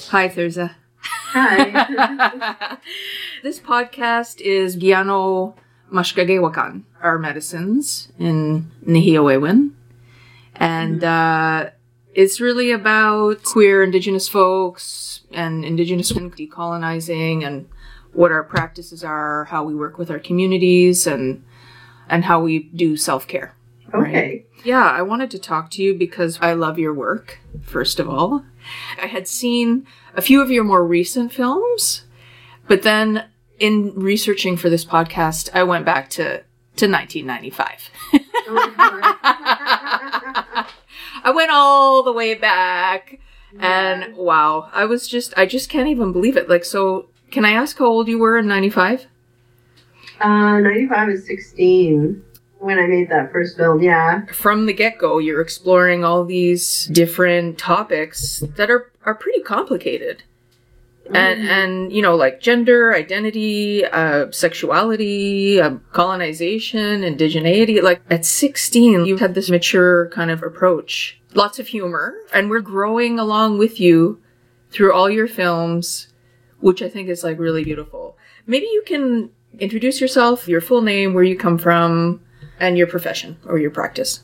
Hi, Thurza. Hi. This podcast is Giano Mashkagewakan, our medicines in Nihiawewin. And it's really about queer Indigenous folks and Indigenous decolonizing and what our practices are, how we work with our communities, and how we do self-care. Okay. Right? Yeah, I wanted to talk to you because I love your work, first of all. I had seen a few of your more recent films, but then in researching for this podcast, I went back to 1995. I went all the way back, and wow, I just can't even believe it. Like, so, can I ask how old you were in 95? 95 is 16 when I made that first film, yeah. From the get-go, you're exploring all these different topics that are pretty complicated. And you know, like gender, identity, sexuality, colonization, indigeneity. Like, at 16, you had this mature kind of approach. Lots of humor. And we're growing along with you through all your films, which I think is, like, really beautiful. Maybe you can introduce yourself, your full name, where you come from, and your profession or your practice.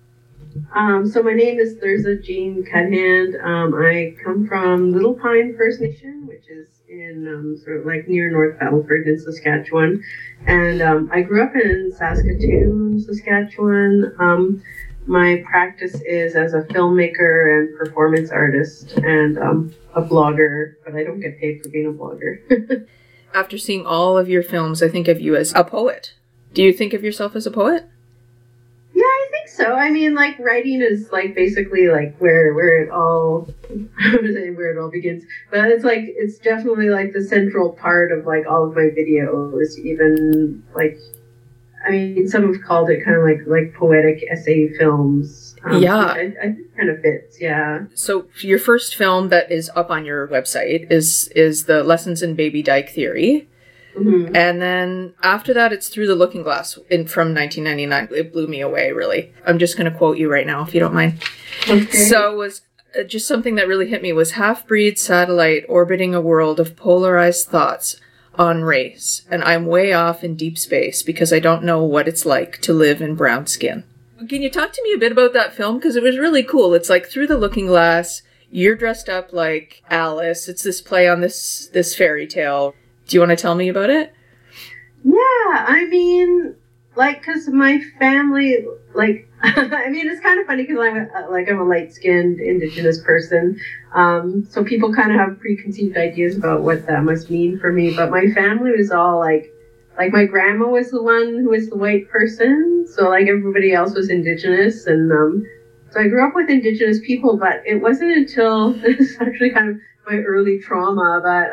So my name is Thurza Jean Cuthand. I come from Little Pine First Nation, which is in sort of like near North Battleford in Saskatchewan. And I grew up in Saskatoon, Saskatchewan. My practice is as a filmmaker and performance artist and a blogger, but I don't get paid for being a blogger. After seeing all of your films, I think of you as a poet. Do you think of yourself as a poet? Yeah, I think so. I mean, like, writing is, like, basically, like, where it all, I would say where it all begins. But it's, like, it's definitely, like, the central part of, like, all of my videos. Even, like, I mean, some have called it kind of like poetic essay films. Yeah. Which I think kind of fits, yeah. So your first film that is up on your website is the Lessons in Baby Dyke Theory. Mm-hmm. And then after that, it's Through the Looking Glass from 1999. It blew me away, really. I'm just going to quote you right now, if you don't mind. Okay. So it was just something that really hit me was half-breed satellite orbiting a world of polarized thoughts on race. And I'm way off in deep space because I don't know what it's like to live in brown skin. Can you talk to me a bit about that film? Because it was really cool. It's like Through the Looking Glass. You're dressed up like Alice. It's this play on this fairy tale. Do you want to tell me about it? Yeah, I mean, like, because my family, like, I mean, it's kind of funny because I'm a light-skinned Indigenous person. So people kind of have preconceived ideas about what that must mean for me. But my family was all like my grandma was the one who was the white person. So, like, everybody else was Indigenous. And so I grew up with Indigenous people, but it wasn't until, this is actually kind of my early trauma, but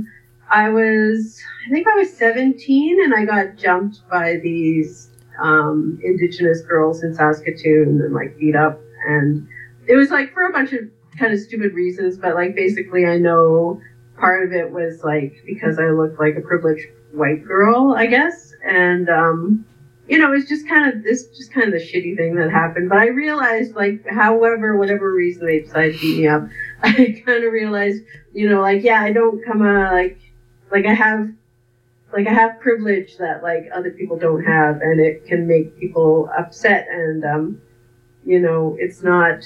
I think I was 17 and I got jumped by these Indigenous girls in Saskatoon and, like, beat up. And it was, like, for a bunch of kind of stupid reasons, but, like, basically I know part of it was, like, because I looked like a privileged white girl, I guess. And, you know, it's just kind of the shitty thing that happened. But I realized, like, whatever reason they decided to beat me up, I kind of realized, you know, like, yeah, I don't come like I have privilege that, like, other people don't have, and it can make people upset. And you know, it's not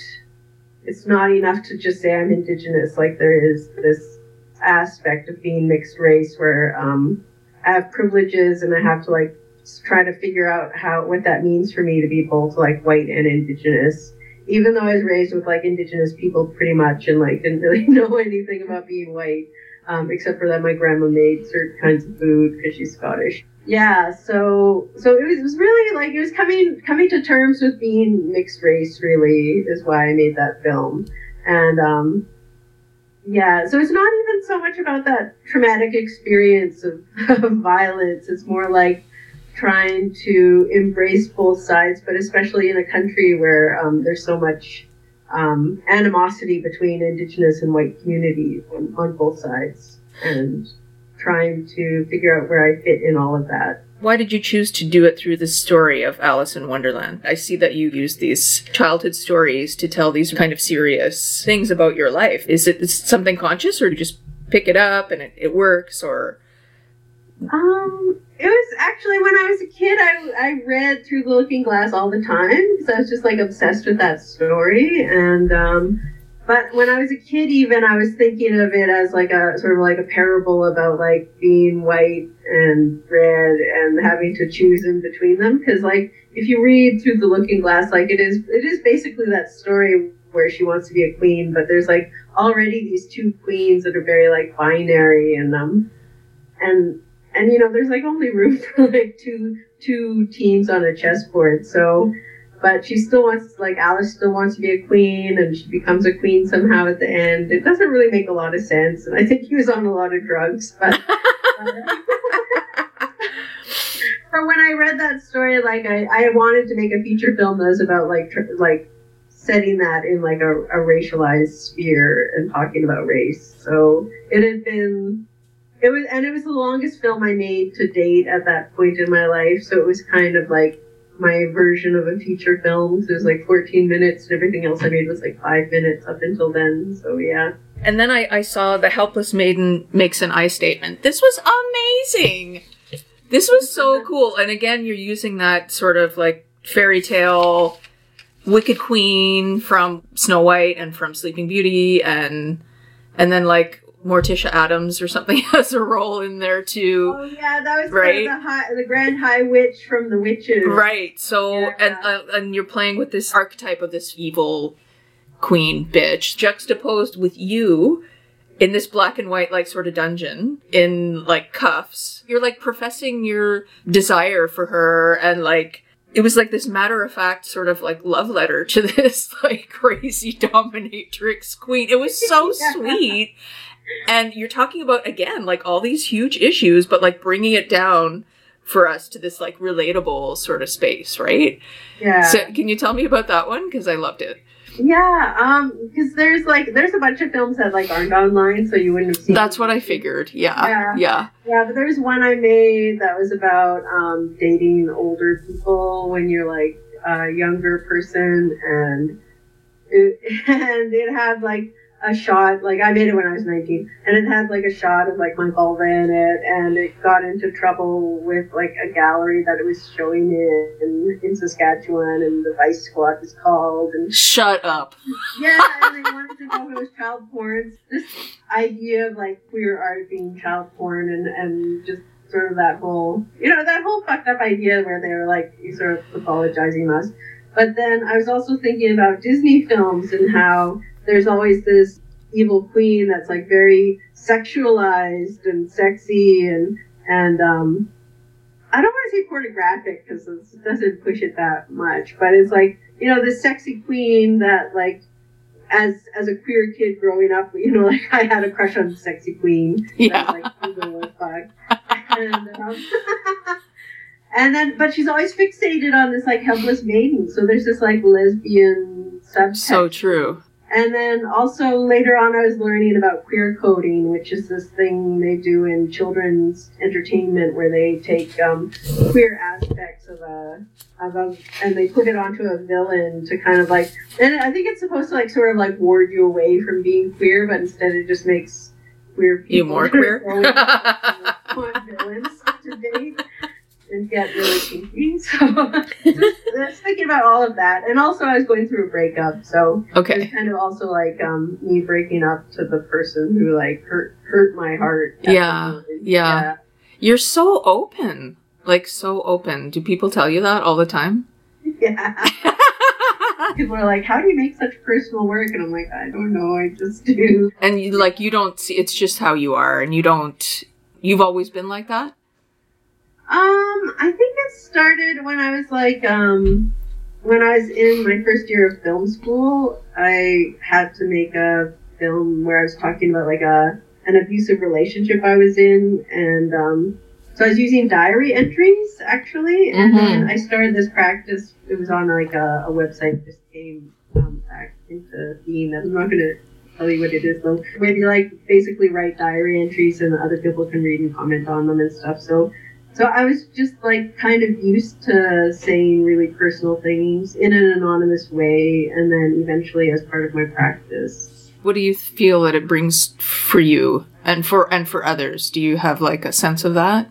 enough to just say I'm Indigenous. Like, there is this aspect of being mixed race where I have privileges, and I have to, like, try to figure out what that means for me to be both, like, white and Indigenous. Even though I was raised with, like, Indigenous people pretty much, and, like, didn't really know anything about being white. Except for that my grandma made certain kinds of food because she's Scottish. Yeah, so it was really, like, it was coming to terms with being mixed race, really, is why I made that film. And, yeah, so it's not even so much about that traumatic experience of violence. It's more like trying to embrace both sides, but especially in a country where there's so much animosity between Indigenous and white communities on both sides, and trying to figure out where I fit in all of that. Why did you choose to do it through the story of Alice in Wonderland? I see that you use these childhood stories to tell these kind of serious things about your life. Is it something conscious, or do you just pick it up and it works, or? It was actually when I was a kid, I read Through the Looking Glass all the time because I was just like obsessed with that story. And, but when I was a kid, even I was thinking of it as like a sort of like a parable about like being white and red and having to choose in between them. Because like if you read Through the Looking Glass, like it is basically that story where she wants to be a queen, but there's like already these two queens that are very like binary and you know there's like only room for like two teams on a chessboard. So. But she still wants, like, Alice still wants to be a queen, and she becomes a queen somehow at the end. It doesn't really make a lot of sense, and I think he was on a lot of drugs, but... But when I read that story, like, I wanted to make a feature film that was about, like setting that in, like, a racialized sphere and talking about race. So it was the longest film I made to date at that point in my life, so it was kind of, like, my version of a feature film. So it was like 14 minutes and everything else I made was like 5 minutes up until then. So yeah. And then I saw The Helpless Maiden Makes an Eye Statement. This was amazing. This was so cool. And again, you're using that sort of like fairy tale Wicked Queen from Snow White and from Sleeping Beauty, and then like Morticia Addams or something has a role in there too. Oh yeah, that was right? the Grand High Witch from The Witches. Right. So yeah. And you're playing with this archetype of this evil queen bitch juxtaposed with you in this black and white like sort of dungeon in like cuffs. You're like professing your desire for her, and like it was like this matter-of-fact sort of like love letter to this like crazy dominatrix queen. It was so yeah. sweet. And you're talking about, again, like all these huge issues, but like bringing it down for us to this like relatable sort of space, right? Yeah. So can you tell me about that one? Because I loved it. Yeah, because there's a bunch of films that like aren't online, so you wouldn't have seen. That's what I figured. Yeah. But there's one I made that was about dating older people when you're like a younger person, and it had like a shot, like I made it when I was 19, and it had like a shot of like my vulva in it, and it got into trouble with like a gallery that it was showing in Saskatchewan, and the Vice Squad was called. And shut up. Yeah, and they wanted to know if it was child porn. This idea of like queer art being child porn, and just sort of that whole fucked up idea where they were like sort of pathologizing us. But then I was also thinking about Disney films and how there's always this evil queen that's like very sexualized and sexy and I don't want to say pornographic because it doesn't push it that much, but it's like, you know, this sexy queen that like as a queer kid growing up, you know, like I had a crush on the sexy queen. Yeah. That, like, evil as fuck. And then, but she's always fixated on this like helpless maiden. So there's this like lesbian subtext. So true. And then also later on, I was learning about queer coding, which is this thing they do in children's entertainment where they take queer aspects of and they put it onto a villain to kind of like, and I think it's supposed to like sort of like ward you away from being queer, but instead it just makes queer people you more queer villains to date. And get really kinky. So just thinking about all of that. And also I was going through a breakup, so okay. It's kind of also like me breaking up to the person who like hurt my heart. Yeah. You're so open. Like so open. Do people tell you that all the time? Yeah. People are like, how do you make such personal work? And I'm like, I don't know, I just do. And you don't see, it's just how you are, and you've always been like that? I think it started when I was like, when I was in my first year of film school. I had to make a film where I was talking about like an abusive relationship I was in, and so I was using diary entries actually, and then I started this practice. It was on like a website that just came back into being. I'm not going to tell you what it is though. Maybe like basically write diary entries and other people can read and comment on them and stuff. So So I was just like kind of used to saying really personal things in an anonymous way, and then eventually as part of my practice. What do you feel that it brings for you and for others? Do you have like a sense of that?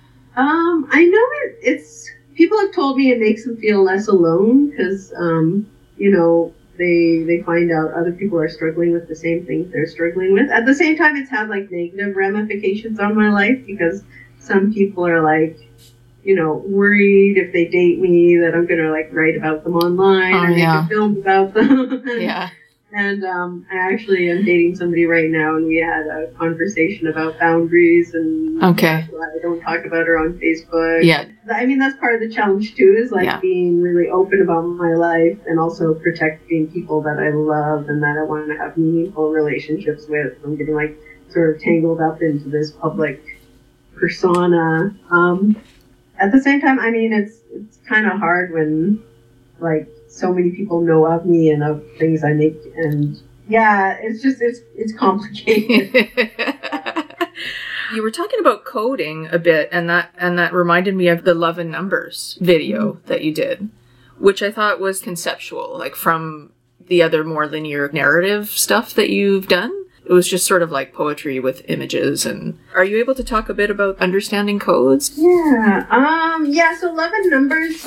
I know it's people have told me it makes them feel less alone because you know, they find out other people are struggling with the same things they're struggling with. At the same time, it's had like negative ramifications on my life because some people are like, you know, worried if they date me that I'm going to like write about them online or make a film about them. Yeah. And I actually am dating somebody right now, and we had a conversation about boundaries and okay. I don't talk about her on Facebook. Yeah. I mean, that's part of the challenge too, is like being really open about my life and also protecting people that I love and that I want to have meaningful relationships with. I'm getting like sort of tangled up into this public persona. At the same time, I mean, it's kind of hard when like so many people know of me and of things I make, and yeah, it's just it's complicated. You were talking about coding a bit, and that reminded me of the Love and Numbers video that you did, which I thought was conceptual, like from the other more linear narrative stuff that you've done. It was just sort of like poetry with images. And are you able to talk a bit about understanding codes? Yeah. Yeah. So Love and Numbers.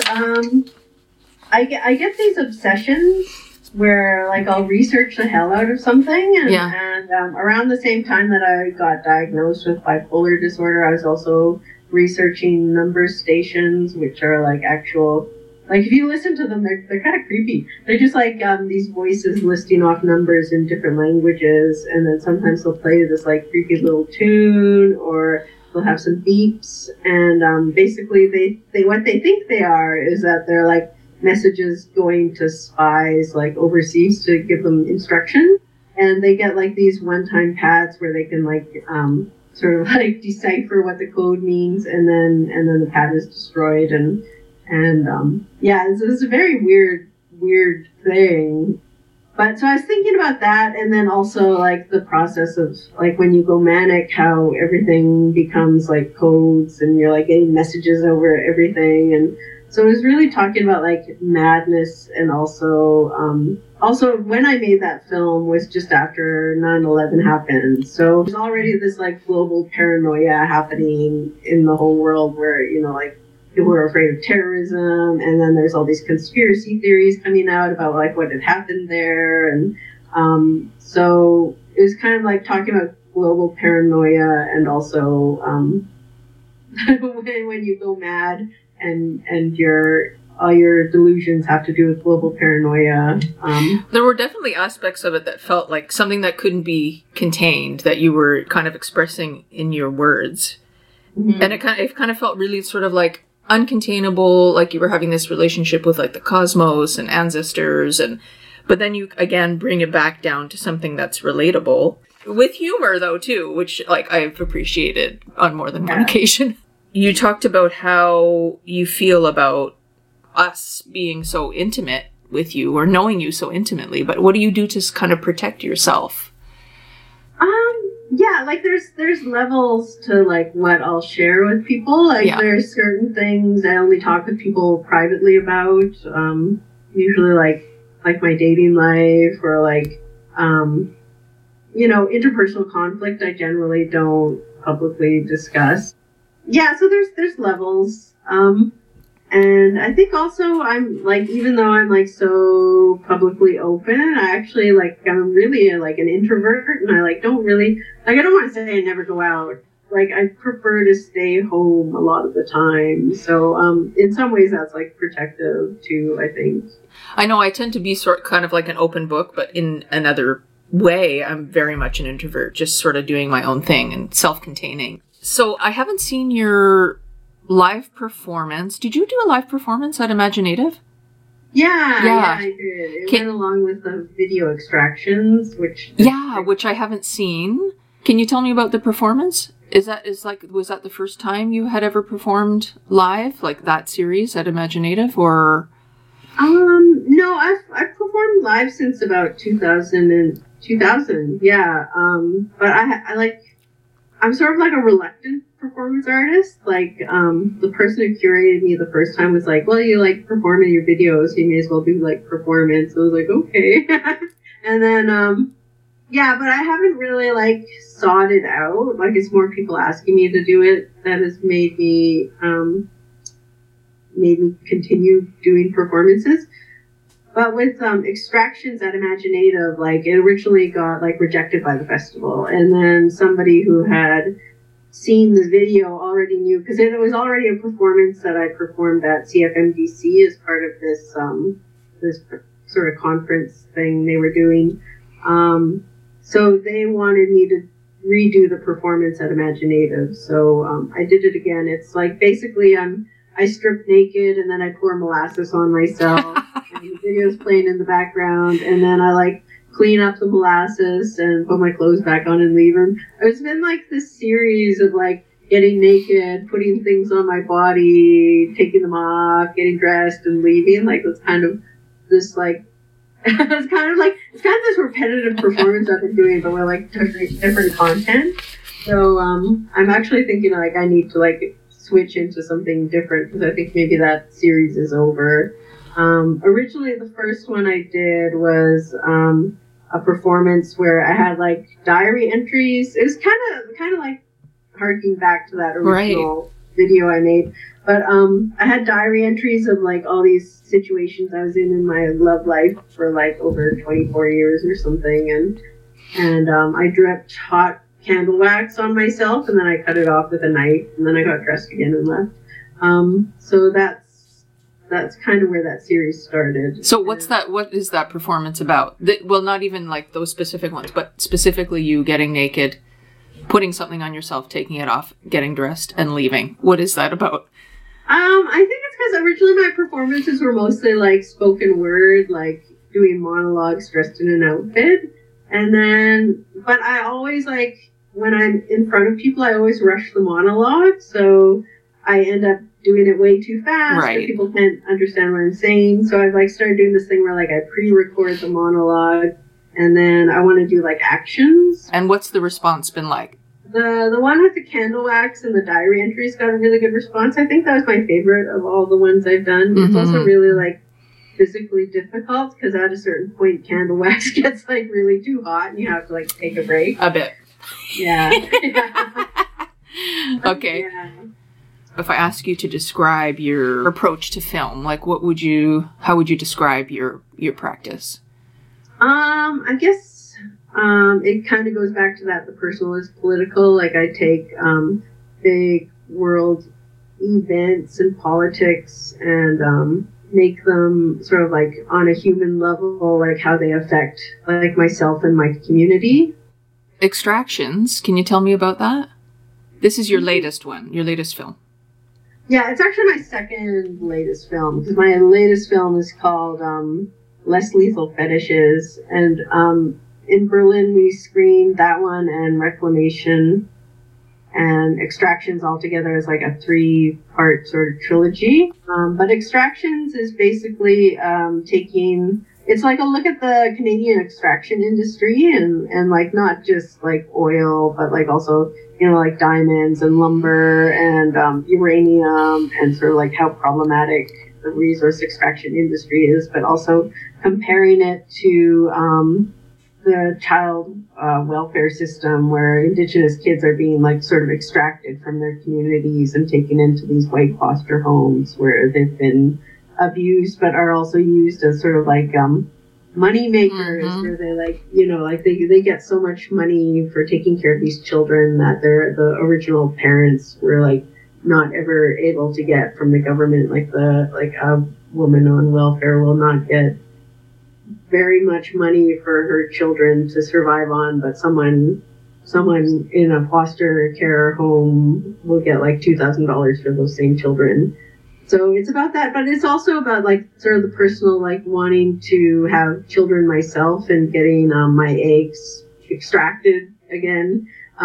I get these obsessions where like I'll research the hell out of something, and around the same time that I got diagnosed with bipolar disorder, I was also researching number stations, which are like actual. Like, if you listen to them, they're kind of creepy. They're just like these voices listing off numbers in different languages, and then sometimes they'll play this like creepy little tune, or they'll have some beeps, and basically they what they think they are is that they're like messages going to spies like overseas to give them instruction, and they get like these one-time pads where they can like sort of like decipher what the code means, and then the pad is destroyed, and yeah, it's a very weird thing. But so I was thinking about that, and then also like the process of like when you go manic, how everything becomes like codes, and you're like getting messages over everything. And so I was really talking about like madness, and also when I made that film was just after 9/11 happened. So there's already this like global paranoia happening in the whole world where, you know, like people are afraid of terrorism, and then there's all these conspiracy theories coming out about like what had happened there, and so it was kind of like talking about global paranoia, and also when you go mad and all your delusions have to do with global paranoia. There were definitely aspects of it that felt like something that couldn't be contained, that you were kind of expressing in your words, and it kind of felt really sort of like uncontainable, like you were having this relationship with like the cosmos and ancestors, but then you again bring it back down to something that's relatable with humor though too, which like I've appreciated on more than one occasion. You talked about how you feel about us being so intimate with you or knowing you so intimately, but what do you do to kind of protect yourself? Yeah, like there's levels to like what I'll share with people. Like there's certain things I only talk with people privately about. Usually like my dating life, or like you know, interpersonal conflict I generally don't publicly discuss. Yeah, so there's levels. And I think also I'm like, even though I'm like so publicly open, I actually like, I'm really like an introvert, and I like don't really, like I don't want to say I never go out. Like I prefer to stay home a lot of the time. So in some ways that's like protective too, I think. I know I tend to be kind of like an open book, but in another way I'm very much an introvert, just sort of doing my own thing and self-containing. So I haven't seen your live performance. Did you do a live performance at Imaginative? Yeah, I did. It went along with the video extractions, which I haven't seen. Can you tell me about the performance? Was that the first time you had ever performed live, like that series at Imaginative, or? No, I've performed live since about 2000. Yeah. But I'm sort of like a reluctant performance artist. Like, the person who curated me the first time was like, well, you like perform in your videos, you may as well do like performance. So I was like, okay. And then, yeah, but I haven't really like sought it out. Like, it's more people asking me to do it that has made me continue doing performances. But with Extractions at Imaginative, like, it originally got like rejected by the festival, and then somebody who had seen the video already knew, because it was already a performance that I performed at CFMDC as part of this this sort of conference thing they were doing. So they wanted me to redo the performance at Imaginative. So I did it again. It's like basically I strip naked and then I pour molasses on myself. And the video's playing in the background, and then I like clean up the molasses and put my clothes back on and leave them. It's been like this series of like getting naked, putting things on my body, taking them off, getting dressed and leaving. Like, it's kind of this like it's kind of this repetitive performance I've been doing, but with like different content. So I'm actually thinking like I need to like switch into something different, because I think maybe that series is over. Originally the first one I did was a performance where I had like diary entries. It was kind of like harking back to that original video I made. But I had diary entries of like all these situations I was in my love life for like over 24 years or something, and I dripped hot candle wax on myself, and then I cut it off with a knife, and then I got dressed again and left. So that's kind of where that series started. So what is that performance about? Well, not even like those specific ones, but specifically you getting naked, putting something on yourself, taking it off, getting dressed, and leaving. What is that about? I think it's because originally my performances were mostly like spoken word, like doing monologues dressed in an outfit. And then, but I always like, when I'm in front of people, I always rush the monologue. So I end up doing it way too fast. Right. People can't understand what I'm saying. So I've like started doing this thing where like I pre-record the monologue, and then I want to do like actions. And what's the response been like? The one with the candle wax and the diary entries got a really good response. I think that was my favorite of all the ones I've done. Mm-hmm. It's also really like physically difficult, because at a certain point candle wax gets like really too hot and you have to like take a break. A bit. Yeah. Okay. Yeah. If I ask you to describe your approach to film, like how would you describe your practice? I guess it kind of goes back to that the personal is political. Like, I take big world events and politics and make them sort of like on a human level, like how they affect like myself and my community. Extractions, can you tell me about that? This is your latest one, your latest film. Yeah, it's actually my second latest film, because my latest film is called Less Lethal Fetishes, and in Berlin we screened that one and Reclamation and Extractions all together as like a 3-part sort of trilogy. But Extractions is basically it's like a look at the Canadian extraction industry, and like not just like oil, but like also, you know, like diamonds and lumber and uranium, and sort of like how problematic the resource extraction industry is, but also comparing it to the child welfare system, where Indigenous kids are being like sort of extracted from their communities and taken into these white foster homes where they've been abused, but are also used as sort of like money makers, mm-hmm. where they like, you know, like they get so much money for taking care of these children that the original parents were like not ever able to get from the government. Like a woman on welfare will not get very much money for her children to survive on, but someone in a foster care home will get like $2,000 for those same children. So it's about that, but it's also about like sort of the personal, like wanting to have children myself and getting my eggs extracted again,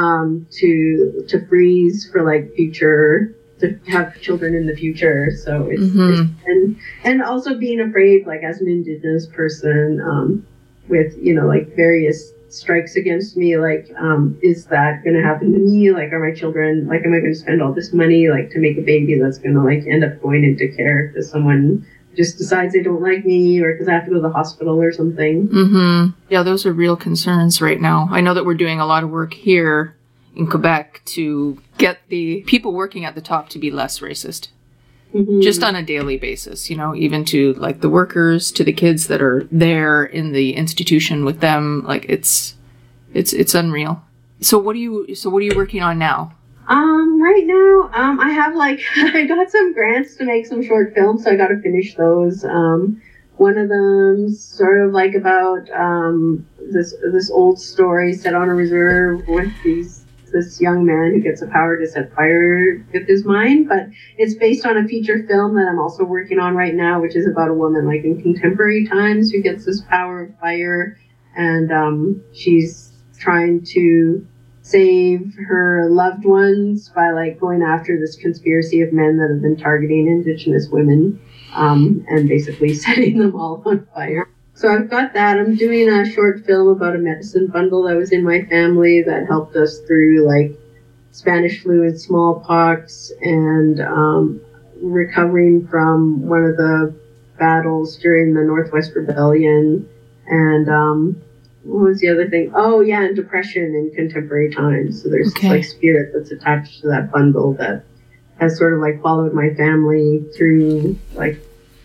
to freeze for like future, to have children in the future. So it's, mm-hmm. and also being afraid, like as an Indigenous person, with, you know, like various strikes against me, like, is that going to happen to me? Like, are my children, like, am I going to spend all this money, like, to make a baby that's going to, like, end up going into care because someone just decides they don't like me or because I have to go to the hospital or something? Mm-hmm. Yeah, those are real concerns right now. I know that we're doing a lot of work here in Quebec to get the people working at the top to be less racist. Mm-hmm. Just on a daily basis, you know, even to like the workers, to the kids that are there in the institution with them. Like it's unreal. So what are you working on now? Right now, I have like, I got some grants to make some short films, so I got to finish those. One of them sort of like about, this old story set on a reserve with this young man who gets the power to set fire with his mind, but it's based on a feature film that I'm also working on right now, which is about a woman like in contemporary times who gets this power of fire, and she's trying to save her loved ones by like going after this conspiracy of men that have been targeting Indigenous women, and basically setting them all on fire. So I've got that. I'm doing a short film about a medicine bundle that was in my family that helped us through like Spanish flu and smallpox, and recovering from one of the battles during the Northwest Rebellion, and what was the other thing? Oh yeah, and depression in contemporary times. So there's this like spirit that's attached to that bundle that has sort of like followed my family through like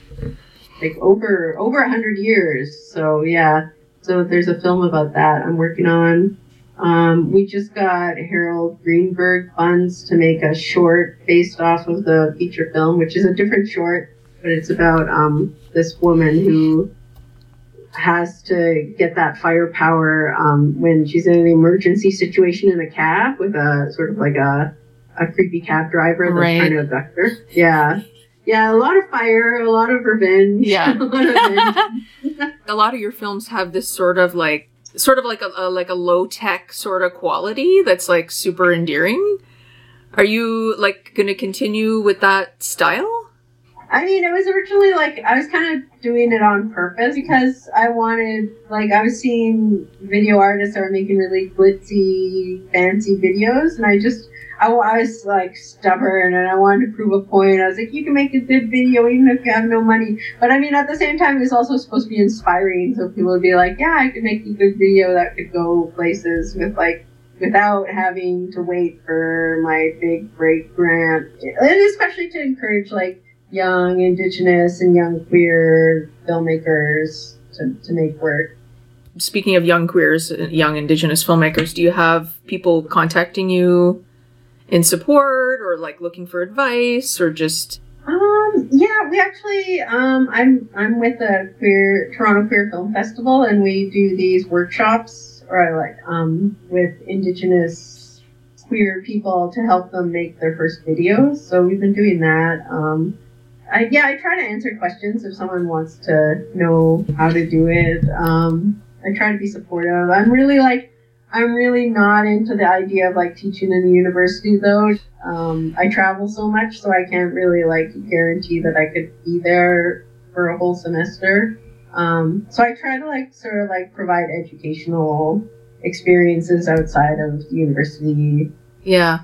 over 100 years. So yeah, so there's a film about that I'm working on. We just got Harold Greenberg funds to make a short based off of the feature film, which is a different short, but it's about this woman who has to get that firepower when she's in an emergency situation in a cab with a sort of like a creepy cab driver that's trying to abduct her. Yeah. Yeah, a lot of fire, a lot of revenge. Yeah. A lot of your films have this sort of like a low tech sort of quality that's like super endearing. Are you like going to continue with that style? I mean, it was originally like I was kind of doing it on purpose because I wanted, like, I was seeing video artists that were making really glitzy, fancy videos, and I was like stubborn and I wanted to prove a point. I was like, you can make a good video even if you have no money. But I mean, at the same time, it was also supposed to be inspiring. So people would be like, yeah, I could make a good video that could go places with like, without having to wait for my big break grant. And especially to encourage like young Indigenous and young queer filmmakers to make work. Speaking of young queers, young Indigenous filmmakers, do you have people contacting you in support or like looking for advice or just? Yeah, we actually, I'm with the Toronto Queer Film Festival, and we do these workshops or like, with Indigenous queer people to help them make their first videos. So we've been doing that. I try to answer questions if someone wants to know how to do it. I try to be supportive. I'm really not into the idea of like teaching in a university though. I travel so much, so I can't really like guarantee that I could be there for a whole semester. So I try to like sort of like provide educational experiences outside of the university. Yeah.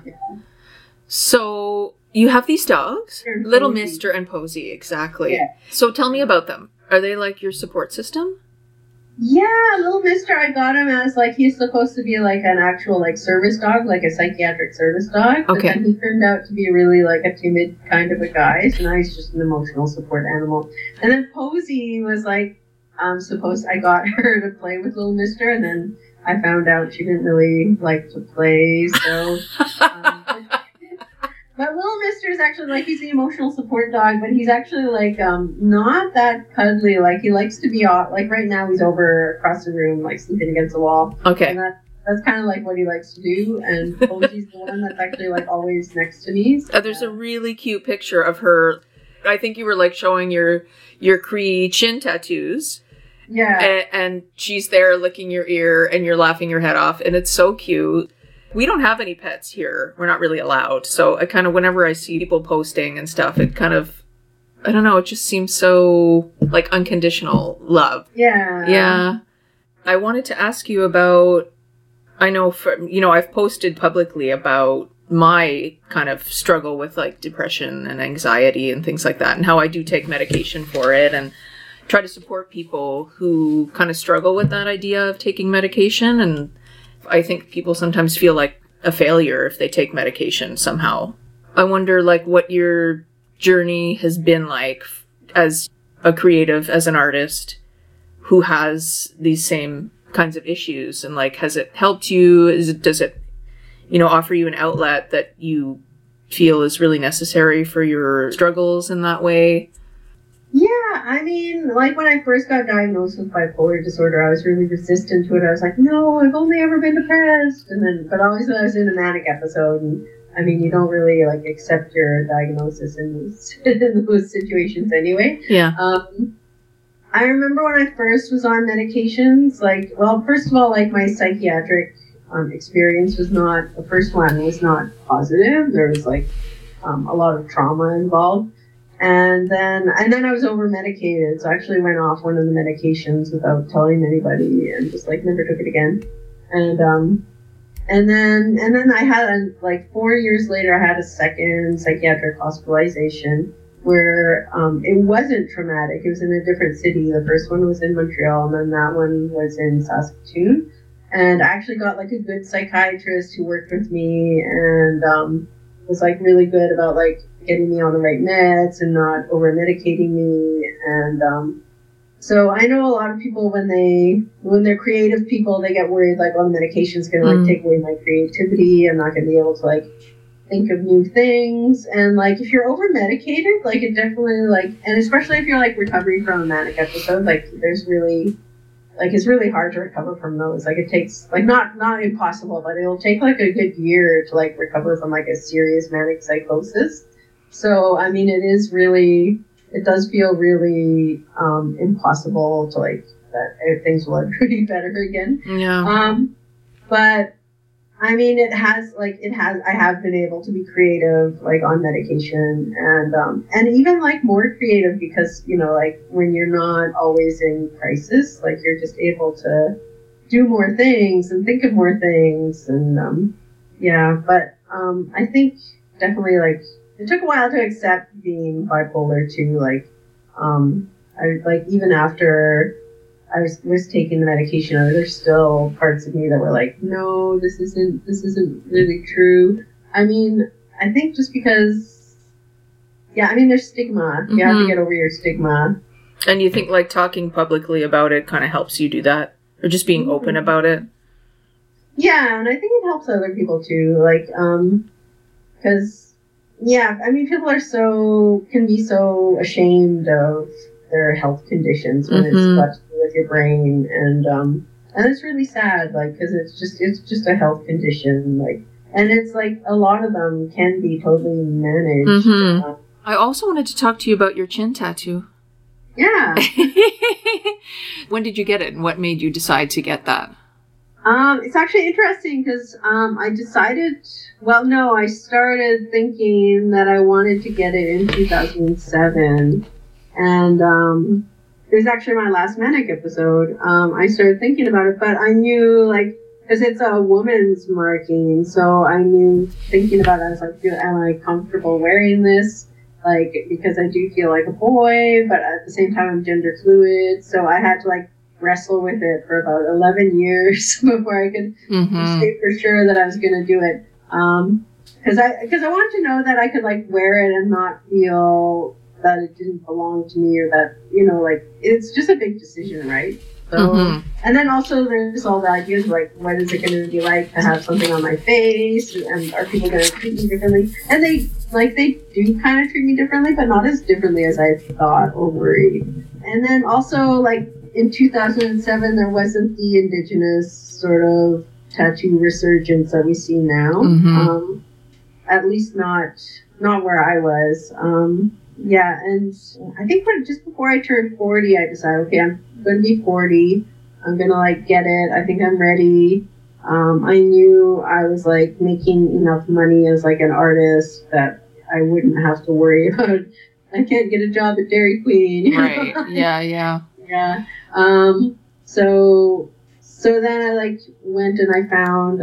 So you have these dogs, Little Mister and Posey, exactly. Yeah. So tell me about them. Are they like your support system? Yeah, Little Mister, I got him as like, he's supposed to be like an actual like service dog, like a psychiatric service dog. But then he turned out to be really like a timid kind of a guy. So now he's just an emotional support animal. And then Posey was like, I got her to play with Little Mister, and then I found out she didn't really like to play, so but Little Mister is actually like, he's the emotional support dog, but he's actually like not that cuddly. Like he likes to be like right now he's over across the room like sleeping against the wall. Okay. And that's kind of like what he likes to do. And Posey's the one that's actually like always next to me. So, there's a really cute picture of her. I think you were like showing your Cree chin tattoos. Yeah. And she's there licking your ear and you're laughing your head off, and it's so cute. We don't have any pets here. We're not really allowed. So I kind of, whenever I see people posting and stuff, it kind of, I don't know, it just seems so like unconditional love. Yeah. Yeah. I wanted to ask you about, I know, I've posted publicly about my kind of struggle with like depression and anxiety and things like that, and how I do take medication for it and try to support people who kind of struggle with that idea of taking medication. And I think people sometimes feel like a failure if they take medication somehow. I wonder like what your journey has been like as a creative, as an artist who has these same kinds of issues, and like, has it helped you? Does it, offer you an outlet that you feel is really necessary for your struggles in that way? Yeah, I mean, like when I first got diagnosed with bipolar disorder, I was really resistant to it. I was like, no, I've only ever been depressed. But always when I was in a manic episode, and I mean, you don't really like accept your diagnosis in those situations anyway. Yeah. I remember when I first was on medications, like, well, first of all, like my psychiatric experience was not, the first one was not positive. There was like a lot of trauma involved. And then I was over medicated. So I actually went off one of the medications without telling anybody and just like never took it again. And then I had like 4 years later, I had a second psychiatric hospitalization where it wasn't traumatic. It was in a different city. The first one was in Montreal, and then that one was in Saskatoon. And I actually got like a good psychiatrist who worked with me and was like really good about like getting me on the right meds and not over medicating me. And so I know a lot of people when they're creative people, they get worried like, oh, the medication's gonna like take away my creativity. I'm not gonna be able to like think of new things. And like if you're over medicated, like it definitely like, and especially if you're like recovering from a manic episode, like there's really like it's really hard to recover from those. Like it takes like not impossible, but it'll take like a good year to like recover from like a serious manic psychosis. So I mean it does feel really impossible to like that things will ever be better again. Yeah. But I mean, I have been able to be creative, like on medication and even like more creative because, like when you're not always in crisis, like you're just able to do more things and think of more things. And, but, I think definitely like it took a while to accept being bipolar too. Like, I like even after I was taking the medication, there's still parts of me that were like, no, this isn't really true. I mean, I think just because, there's stigma. You have to get over your stigma. And you think like talking publicly about it kind of helps you do that? Or just being open about it? Yeah, and I think it helps other people too. Like, because, people can be so ashamed of their health conditions when it's got to do with your brain, and it's really sad, like, because it's just a health condition, like, and it's like a lot of them can be totally managed. I also wanted to talk to you about your chin tattoo. Yeah. When did you get it, and what made you decide to get that? It's actually interesting because I started thinking that I wanted to get it in 2007. And it was actually my last manic episode. I started thinking about it, but I knew, like, because it's a woman's marking, so I knew, thinking about it, I was like, am I comfortable wearing this? Like, because I do feel like a boy, but at the same time I'm gender fluid, so I had to, like, wrestle with it for about 11 years before I could say for sure that I was going to do it. Because I wanted to know that I could, like, wear it and not feel that it didn't belong to me, or that, like, it's just a big decision, right? So, and then also there's all the ideas like, what is it going to be like to have something on my face, and are people going to treat me differently? And they do kind of treat me differently, but not as differently as I thought or worried. And then also, like, in 2007, there wasn't the Indigenous sort of tattoo resurgence that we see now. At least not where I was. Yeah, and I think just before I turned 40, I decided, okay, I'm going to be 40. I'm going to, like, get it. I think I'm ready. I knew I was, like, making enough money as, like, an artist that I wouldn't have to worry about, I can't get a job at Dairy Queen. Right. Yeah. Yeah. So So then I like went and I found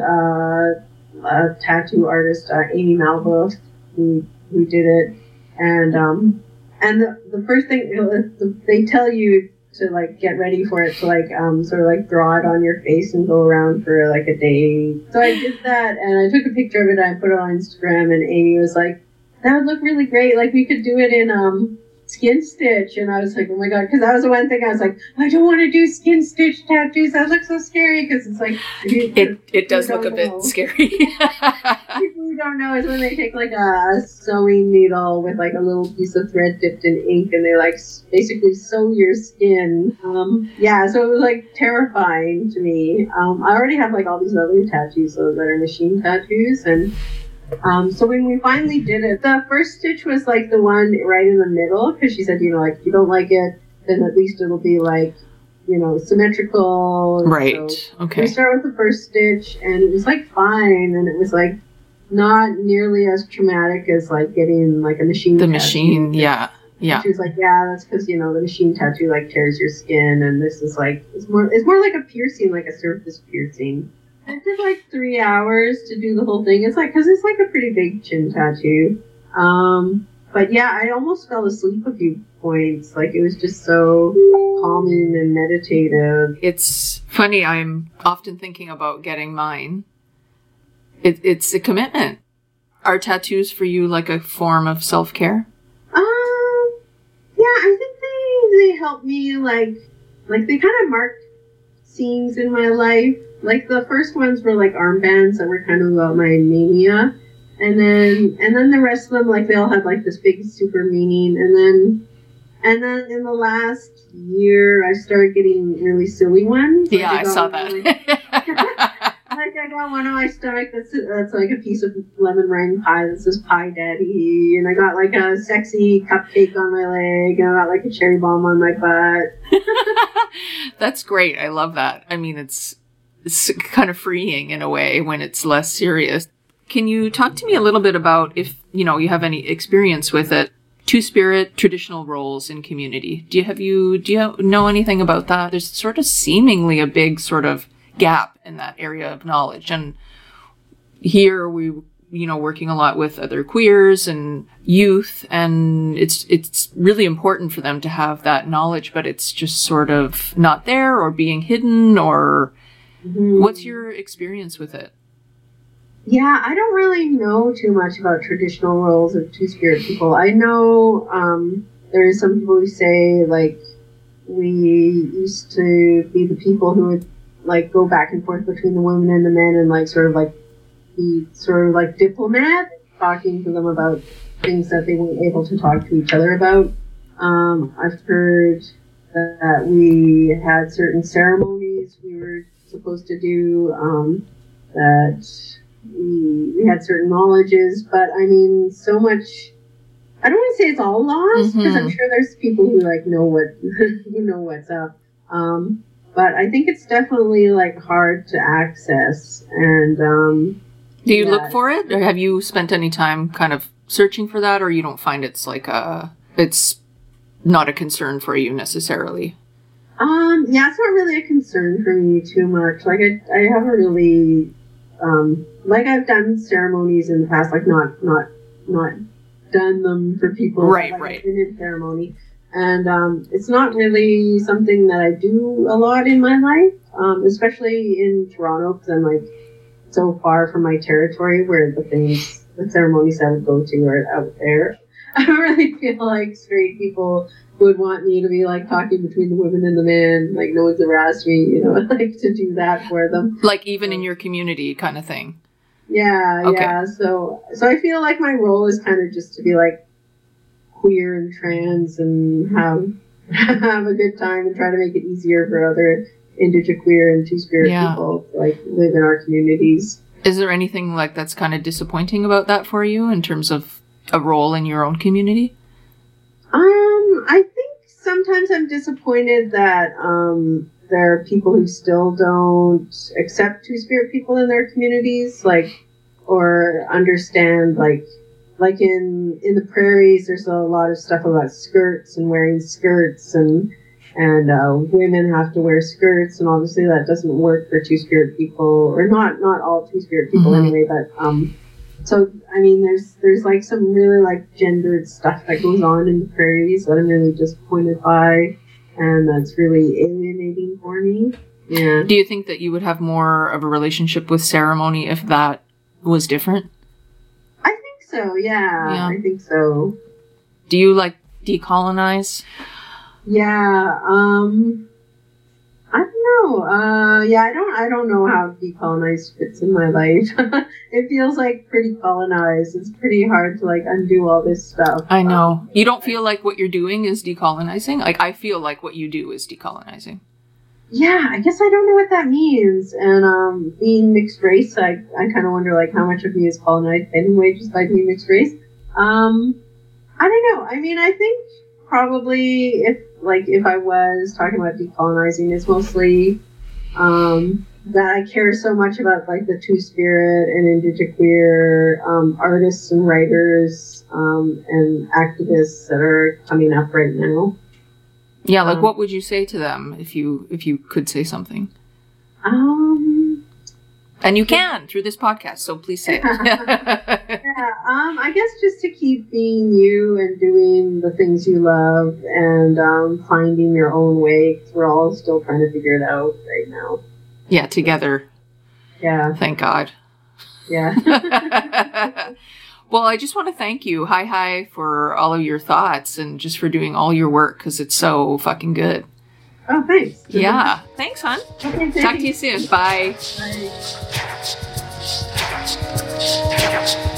a tattoo artist, Amy Malvo, who did it, and the first thing, you know, they tell you to like get ready for it to like sort of like draw it on your face and go around for like a day. So I did that and I took a picture of it and I put it on Instagram, and Amy was like, that would look really great, like we could do it in skin stitch. And I was like, oh my god, because that was the one thing I was like, I don't want to do skin stitch tattoos, that looks so scary, because it's like it does look a bit scary. People who don't know is when they take like a sewing needle with like a little piece of thread dipped in ink and they like basically sew your skin. Yeah, so it was like terrifying to me. I already have like all these other tattoos that are machine tattoos, and so when we finally did it, the first stitch was like the one right in the middle, because she said, you know, like if you don't like it, then at least it'll be like, you know, symmetrical. Right. So okay. we start with the first stitch, and it was like fine, and it was like not nearly as traumatic as like getting like a machine. The tattoo. machine, yeah. Yeah. And she was like, yeah, that's because, you know, the machine tattoo like tears your skin, and this is like it's more like a piercing, like a surface piercing. It took like 3 hours to do the whole thing. It's like, because it's like a pretty big chin tattoo. But yeah, I almost fell asleep a few points. Like, it was just so calming and meditative. It's funny, I'm often thinking about getting mine. It's a commitment. Are tattoos for you like a form of self-care? Yeah, I think they help me, like they kind of mark scenes in my life. Like the first ones were like armbands that were kind of about my mania, and then the rest of them, like they all had like this big super meaning, and then in the last year I started getting really silly ones. Yeah, I saw that. Like I got one on my stomach that's like a piece of lemon meringue pie that says Pie Daddy, and I got like a sexy cupcake on my leg, and I got like a cherry bomb on my butt. That's great. I love that. I mean, it's kind of freeing in a way when it's less serious. Can you talk to me a little bit about, if you have any experience with it, Two-Spirit traditional roles in community? Do you know anything about that? There's sort of seemingly a big sort of gap in that area of knowledge, and here we working a lot with other queers and youth, and it's really important for them to have that knowledge, but it's just sort of not there or being hidden, or what's your experience with it? Yeah, I don't really know too much about traditional roles of Two-Spirit people. I know there's some people who say like we used to be the people who would like go back and forth between the women and the men, and like sort of like be sort of like diplomat, talking to them about things that they weren't able to talk to each other about. I've heard that we had certain ceremonies we were supposed to do, that we had certain knowledges, but I mean, so much. I don't want to say it's all lost, because I'm sure there's people who like know what's up. But I think it's definitely like hard to access. And do you look for it, or have you spent any time kind of searching for that, or you don't find it's like it's not a concern for you necessarily? Yeah, it's not really a concern for me too much. Like I haven't really like I've done ceremonies in the past, like not done them for people. Right. I've been in ceremony. And it's not really something that I do a lot in my life, especially in Toronto, because I'm like so far from my territory where the ceremonies I would go to are out there. I don't really feel like straight people would want me to be like talking between the women and the men. Like no one's ever asked me, like to do that for them. Like even in your community kind of thing. Yeah, okay. Yeah. So I feel like my role is kind of just to be like queer and trans and have a good time and try to make it easier for other Indigenous, queer, and Two-Spirit people to like live in our communities. Is there anything like that's kind of disappointing about that for you in terms of a role in your own community? I think sometimes I'm disappointed that there are people who still don't accept Two-Spirit people in their communities, like, or understand like in the prairies, there's a lot of stuff about skirts and wearing skirts, and and women have to wear skirts, and obviously that doesn't work for two-spirit people, or not all two-spirit people anyway, but so I mean there's like some really like gendered stuff that goes on in the prairies that I'm really disappointed by, and that's really alienating for me. Yeah. Do you think that you would have more of a relationship with ceremony if that was different? I think so, yeah. I think so. Do you like decolonize? Yeah, I don't know. Yeah, I don't know how decolonize fits in my life. It feels like pretty colonized. It's pretty hard to like undo all this stuff. I know. You don't feel like what you're doing is decolonizing? Like, I feel like what you do is decolonizing. Yeah, I guess I don't know what that means. And being mixed race, I kind of wonder like how much of me is colonized anyway just by being mixed race. I don't know. I mean, I think probably if I was talking about decolonizing, it's mostly that I care so much about like the two-spirit and indigiqueer artists and writers and activists that are coming up right now. Yeah, like what would you say to them if you could say something? And you can through this podcast, so please say it. I guess just to keep being you and doing the things you love and finding your own way. 'Cause we're all still trying to figure it out right now. Yeah, together. Yeah. Thank God. Yeah. Well, I just want to thank you, Hi, for all of your thoughts and just for doing all your work because it's so fucking good. Oh, thanks. Yeah. Thanks, hon. Okay, Talk to you soon. Bye. Bye.